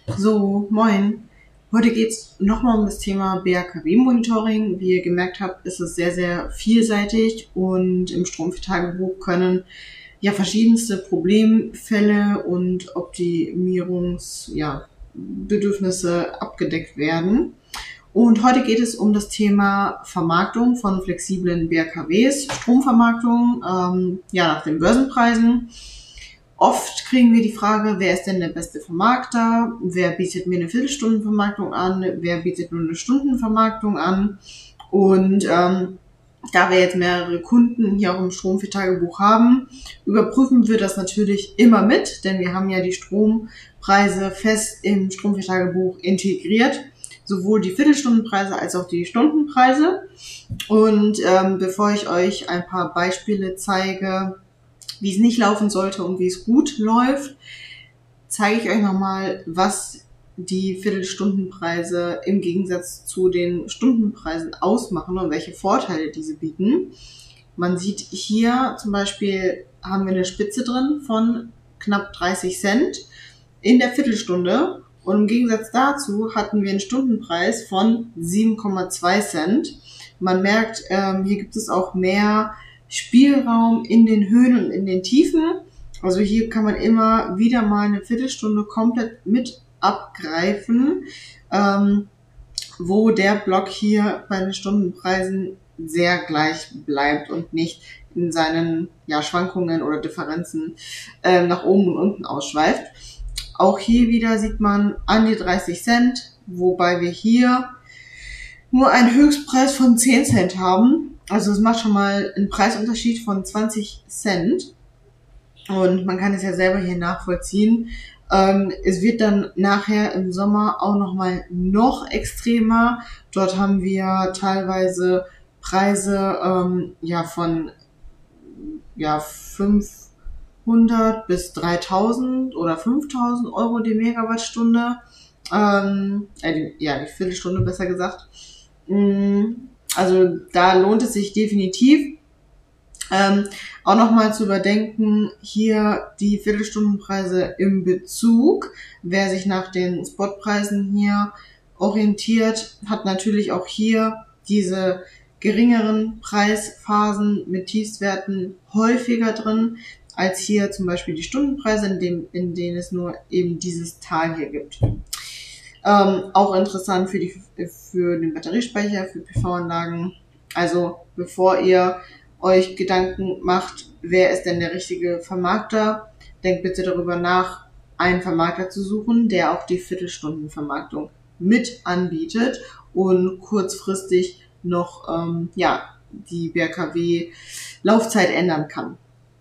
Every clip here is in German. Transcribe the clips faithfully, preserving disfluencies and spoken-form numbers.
So, moin. Heute geht es nochmal um das Thema B A K W-Monitoring. Wie ihr gemerkt habt, ist es sehr, sehr vielseitig und im Stromtagebuch können ja verschiedenste Problemfälle und Optimierungsbedürfnisse ja, Bedürfnisse abgedeckt werden. Und heute geht es um das Thema Vermarktung von flexiblen B A K Ws, Stromvermarktung, ähm, ja, nach den Börsenpreisen. Oft kriegen wir die Frage, wer ist denn der beste Vermarkter? Wer bietet mir eine Viertelstundenvermarktung an? Wer bietet nur eine Stundenvermarktung an? Und ähm, da wir jetzt mehrere Kunden hier auch im Stromtagebuch haben, überprüfen wir das natürlich immer mit, denn wir haben ja die Strompreise fest im Stromtagebuch integriert, sowohl die Viertelstundenpreise als auch die Stundenpreise. Und ähm, bevor ich euch ein paar Beispiele zeige, wie es nicht laufen sollte und wie es gut läuft, zeige ich euch nochmal, was die Viertelstundenpreise im Gegensatz zu den Stundenpreisen ausmachen und welche Vorteile diese bieten. Man sieht hier zum Beispiel, haben wir eine Spitze drin von knapp dreißig Cent in der Viertelstunde und im Gegensatz dazu hatten wir einen Stundenpreis von sieben Komma zwei Cent. Man merkt, ähm, hier gibt es auch mehr Spielraum in den Höhen und in den Tiefen. Also hier kann man immer wieder mal eine Viertelstunde komplett mit abgreifen, ähm, wo der Block hier bei den Stundenpreisen sehr gleich bleibt und nicht in seinen ja, Schwankungen oder Differenzen äh, nach oben und unten ausschweift. Auch hier wieder sieht man an die dreißig Cent, wobei wir hier nur einen Höchstpreis von zehn Cent haben. Also es macht schon mal einen Preisunterschied von zwanzig Cent. Und man kann es ja selber hier nachvollziehen. Ähm, es wird dann nachher im Sommer auch nochmal noch extremer. Dort haben wir teilweise Preise ähm, ja von ja fünfhundert bis dreitausend oder fünftausend Euro die Megawattstunde. Ähm, äh, die, ja, die Viertelstunde besser gesagt. Mm. Also da lohnt es sich definitiv, ähm, auch nochmal zu überdenken, hier die Viertelstundenpreise im Bezug. Wer sich nach den Spotpreisen hier orientiert, hat natürlich auch hier diese geringeren Preisphasen mit Tiefstwerten häufiger drin, als hier zum Beispiel die Stundenpreise, in, dem, in denen es nur eben dieses Tal hier gibt. Ähm, auch interessant für, die, für den Batteriespeicher, für P V-Anlagen. Also bevor ihr euch Gedanken macht, wer ist denn der richtige Vermarkter, denkt bitte darüber nach, einen Vermarkter zu suchen, der auch die Viertelstundenvermarktung mit anbietet und kurzfristig noch ähm, ja, die B R K W-Laufzeit ändern kann.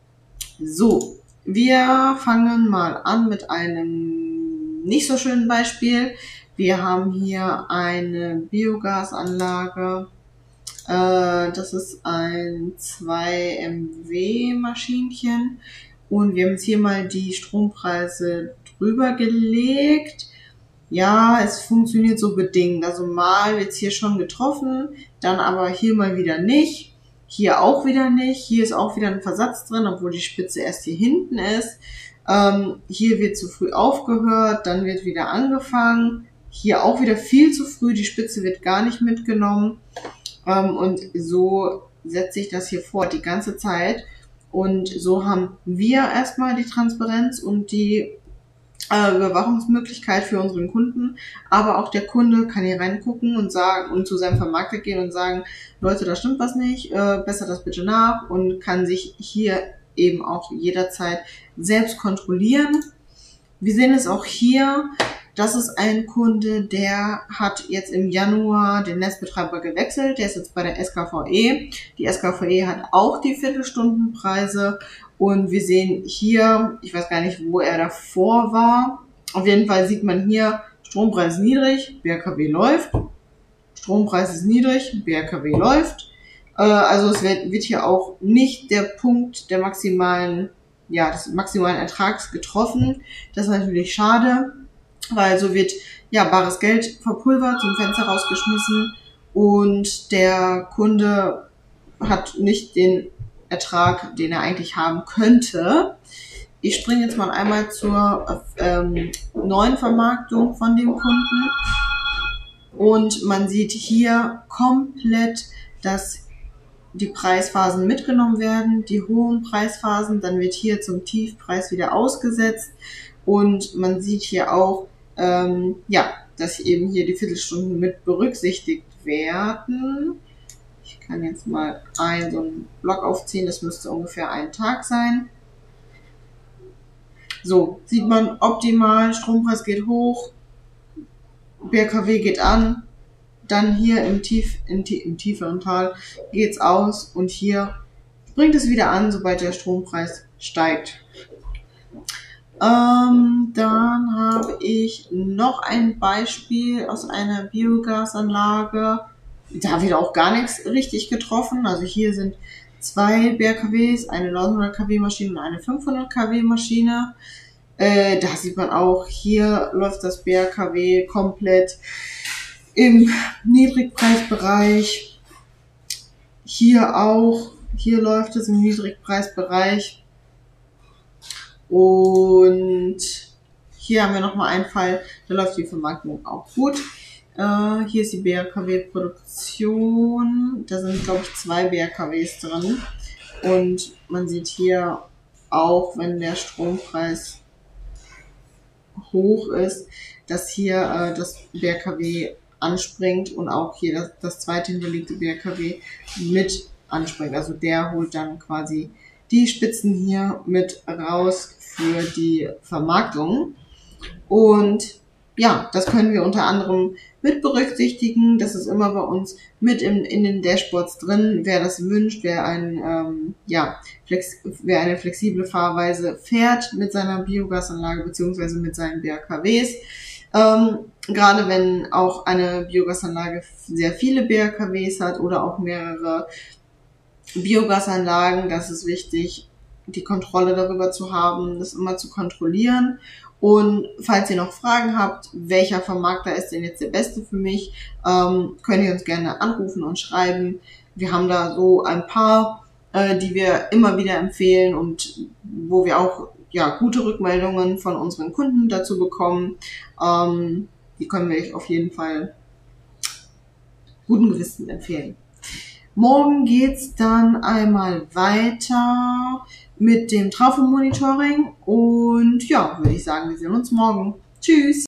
So, wir fangen mal an mit einem nicht so schönen Beispiel. Wir haben hier eine Biogasanlage. Äh, das ist ein zwei Megawatt Maschinchen. Und wir haben jetzt hier mal die Strompreise drüber gelegt. Ja, es funktioniert so bedingt. Also mal wird es hier schon getroffen, dann aber hier mal wieder nicht. Hier auch wieder nicht. Hier ist auch wieder ein Versatz drin, obwohl die Spitze erst hier hinten ist. Ähm, hier wird zu früh aufgehört, dann wird wieder angefangen. Hier auch wieder viel zu früh, die Spitze wird gar nicht mitgenommen. Ähm, und so setzt sich das hier fort die ganze Zeit. Und so haben wir erstmal die Transparenz und die äh, Überwachungsmöglichkeit für unseren Kunden. Aber auch der Kunde kann hier reingucken und sagen und zu seinem Vermarkter gehen und sagen, Leute, da stimmt was nicht, äh, bessert das bitte nach, und kann sich hier eben auch jederzeit selbst kontrollieren. Wir sehen es auch hier, das ist ein Kunde, der hat jetzt im Januar den Netzbetreiber gewechselt, der ist jetzt bei der S K V E. Die S K V E hat auch die Viertelstundenpreise und wir sehen hier, ich weiß gar nicht, wo er davor war, auf jeden Fall sieht man hier, Strompreis ist niedrig, B R K W läuft, Strompreis ist niedrig, B R K W läuft. Also es wird, wird hier auch nicht der Punkt der maximalen, ja, des maximalen Ertrags getroffen. Das ist natürlich schade, weil so wird ja bares Geld verpulvert, zum Fenster rausgeschmissen und der Kunde hat nicht den Ertrag, den er eigentlich haben könnte. ich springe jetzt mal einmal zur ähm, neuen Vermarktung von dem Kunden. Und man sieht hier komplett, dass die Preisphasen mitgenommen werden, die hohen Preisphasen, dann wird hier zum Tiefpreis wieder ausgesetzt und man sieht hier auch, ähm, ja, dass eben hier die Viertelstunden mit berücksichtigt werden. Ich kann jetzt mal einen so einen Block aufziehen, das müsste ungefähr ein Tag sein. So, sieht man optimal, Strompreis geht hoch, B R K W geht an, dann hier im, Tief, im, im tieferen Tal geht's aus und hier bringt es wieder an, sobald der Strompreis steigt. Ähm, dann habe ich noch ein Beispiel aus einer Biogasanlage. Da wird auch gar nichts richtig getroffen. Also hier sind zwei B R K Ws, eine neunhundert Kilowatt Maschine und eine fünfhundert Kilowatt Maschine. Äh, da sieht man auch, hier läuft das B R K W komplett im Niedrigpreisbereich. Hier auch, hier läuft es im Niedrigpreisbereich. Und hier haben wir nochmal einen Fall, da läuft die Vermarktung auch gut. Äh, hier ist die B R K W-Produktion. Da sind, glaube ich, zwei B R K Ws drin. Und man sieht hier auch, wenn der Strompreis hoch ist, dass hier äh, das B R K W anspringt und auch hier das, das zweite hinterlegte B R K W mit anspringt. Also der holt dann quasi die Spitzen hier mit raus für die Vermarktung. Und ja, das können wir unter anderem mit berücksichtigen. Das ist immer bei uns mit in, in den Dashboards drin. Wer das wünscht, wer, ein, ähm, ja, flex, wer eine flexible Fahrweise fährt mit seiner Biogasanlage beziehungsweise mit seinen B R K Ws. Ähm, gerade wenn auch eine Biogasanlage sehr viele B R K Ws hat oder auch mehrere Biogasanlagen, das ist wichtig, die Kontrolle darüber zu haben, das immer zu kontrollieren. Und falls ihr noch Fragen habt, welcher Vermarkter ist denn jetzt der beste für mich, ähm, könnt ihr uns gerne anrufen und schreiben. Wir haben da so ein paar, äh, die wir immer wieder empfehlen und wo wir auch ja gute Rückmeldungen von unseren Kunden dazu bekommen. Ähm, die können wir euch auf jeden Fall guten Gewissens empfehlen. Morgen geht's dann einmal weiter mit dem Trafo-Monitoring und ja, würde ich sagen, wir sehen uns morgen. Tschüss!